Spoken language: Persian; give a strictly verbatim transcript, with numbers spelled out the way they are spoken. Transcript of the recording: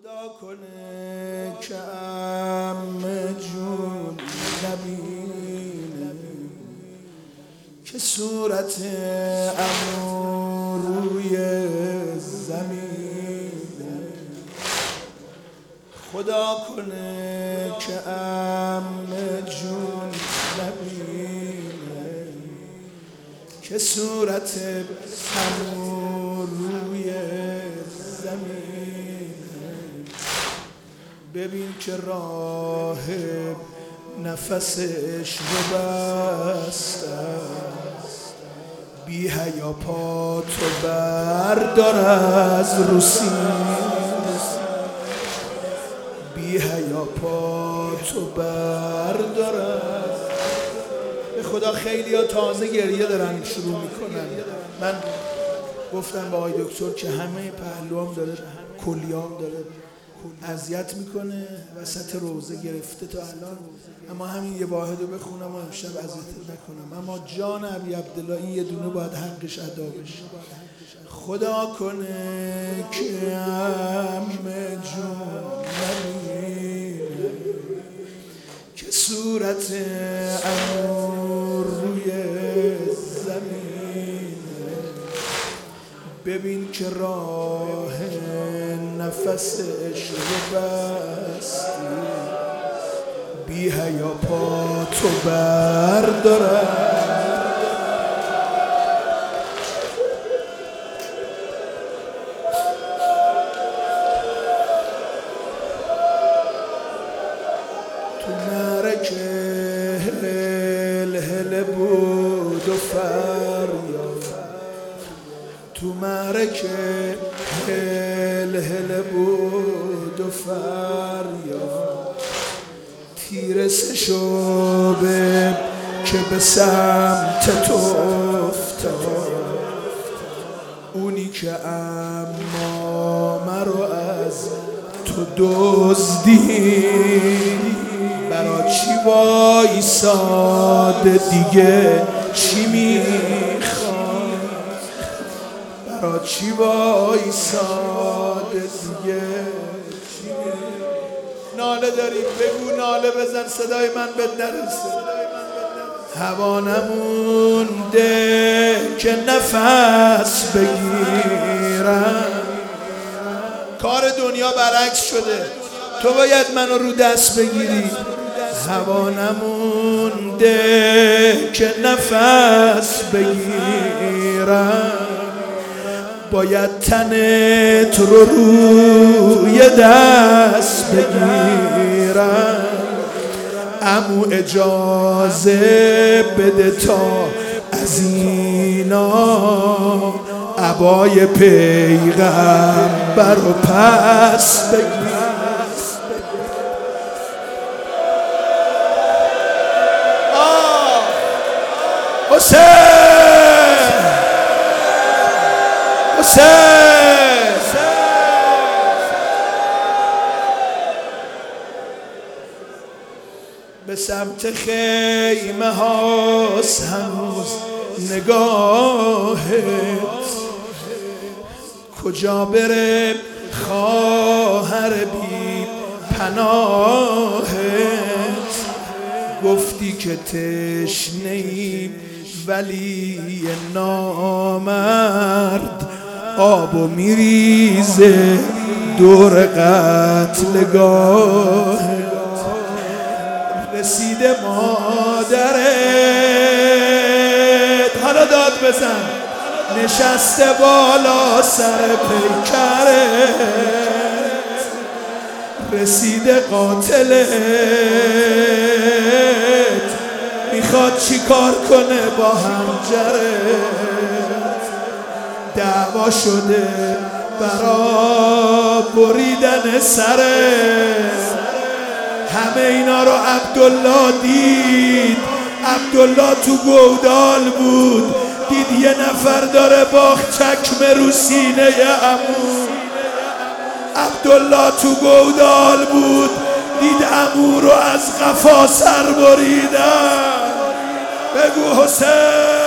خدا کنه که عم جون نبینه که صورت عمو روی زمینه. خدا کنه که عم جون نبینه که صورت عمو روی زمینه. ببین که راهب نفسش رو بسته بی حیا پا تو بردار از روسینه، بی حیا پا تو بردار از. به خدا خیلی ها تازه گریه دارن شروع میکنن. من گفتم با آقای دکتر که همه پهلوام داره کلیام داره اذیت میکنه، وسط روزه گرفته تا الان، اما همین یه واحد رو بخونم و امشب اذیتت نکنم. اما جان ابی عبدالله این یه دونه باید حقش ادا بشه. خدا کنه که عم جون نبینه که صورت عمو روی زمینه. ببین که راه نفسش رو بستی بی حیا پا تو بردارد. تو نرکه هل هل بود و فریاد، تو مرکه هل هل بود و فریاد. تیر سه شعبه که به سمت تو افتاد، اونی که اما مرا از تو دزدید. برا چی وایساد دیگه چی میخواد، برا چی وایساد دیگه چی میخواد. ناله داریم بگو، ناله بزن، صدای من بد نرسه. هوا نمونده که نفس بگیرم، کار دنیا برعکس شده، تو باید منو رو دست بگیری. هوا نمونده که نفس بگیرم، باید تنت رو روی دست بگیرم. عمو اجازه بده تا از اینا عبای پیغمبر رو پس بگیرم. حسین حسین به سمت خیمه هاست هنوز نگاهت، کجا بره خواهر بی پناهت. گفتی که تشنه‌ای ولی نامرد آبو میریزه دور قتلگاه. رسیده مادرت، حالا داد بزن، نشسته بالا سر پیکرت. رسیده قاتلت، میخواد چی کار کنه با حنجرت. دعوا شده برا بریدن سرت. همه اینا رو عبدالله دید. عبدالله تو گودال بود، دید یه نفر داره باخت چکمه رو سینه عمو. عبدالله تو گودال بود، دید عمو رو از قفا سر بریدن. بگو حسین.